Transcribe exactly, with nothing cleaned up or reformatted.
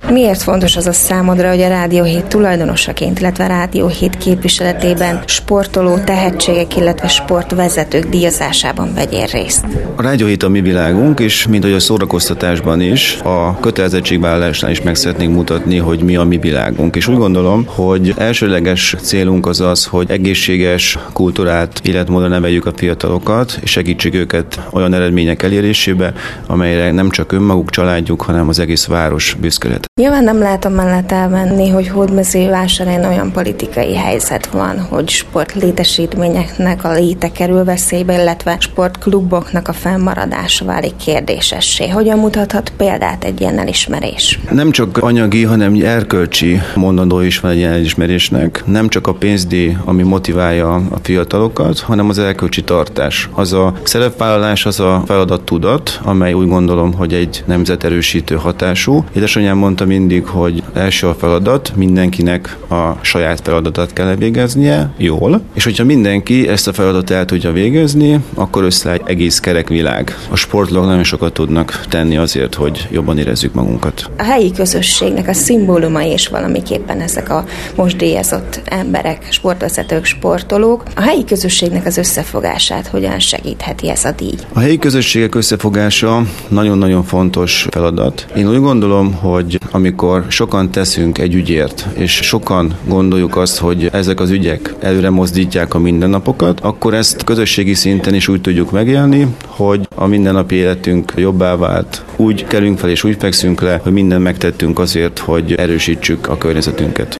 Miért fontos az a számodra, hogy a Rádió hét tulajdonosaként, illetve a Rádió hét képviseletében sportoló tehetségek, illetve sportvezetők díjazásában vegyél részt? A Rádió hét a mi világunk, és mint hogy a szórakoztatásban is, a kötelezettségvállalásnál is meg szeretnénk mutatni, hogy mi a mi világunk. És úgy gondolom, hogy elsőleges célunk az az, hogy egészséges kultúrát, életmódra neveljük a fiatalokat, és segítsük őket olyan eredmények elérésébe, amelyre nem csak önmaguk, családjuk, hanem az egész város büszke lehet. Nyilván nem látom mellett elmenni, hogy Hódmezővásárhelyen olyan politikai helyzet van, hogy sportlétesítményeknek a léte kerül veszélybe, illetve sportkluboknak a fennmaradása válik kérdésessé. Hogyan mutathat példát egy ilyen elismerés? Nem csak anyagi, hanem erkölcsi mondandó is van egy ilyen elismerésnek. Nem csak a pénzdíj, ami motiválja a fiatalokat, hanem az erkölcsi tartás. Az a szerepvállalás, az a feladattudat, amely úgy gondolom, hogy egy nemzeterősítő hatású. Édesanyám mondta mindig, hogy első a feladat, mindenkinek a saját feladatát kell elvégeznie, jól. És hogyha mindenki ezt a feladatot el tudja végezni, akkor összeáll egy egész kerek világ. A sportlók nagyon sokat tudnak tenni azért, hogy jobban érezzük magunkat. A helyi közösségnek a szimbólumai is valamiképpen ezek a most díjazott emberek, sportvezetők, sportolók. A helyi közösségnek az összefogását hogyan segítheti ez a díj? A helyi közösségek összefogása nagyon-nagyon fontos feladat. Én úgy gondolom, hogy amikor sokan teszünk egy ügyért, és sokan gondoljuk azt, hogy ezek az ügyek előre mozdítják a mindennapokat, akkor ezt közösségi szinten is úgy tudjuk megélni, hogy a mindennapi életünk jobbá vált. Úgy kelünk fel és úgy fekszünk le, hogy mindent megtettünk azért, hogy erősítsük a környezetünket.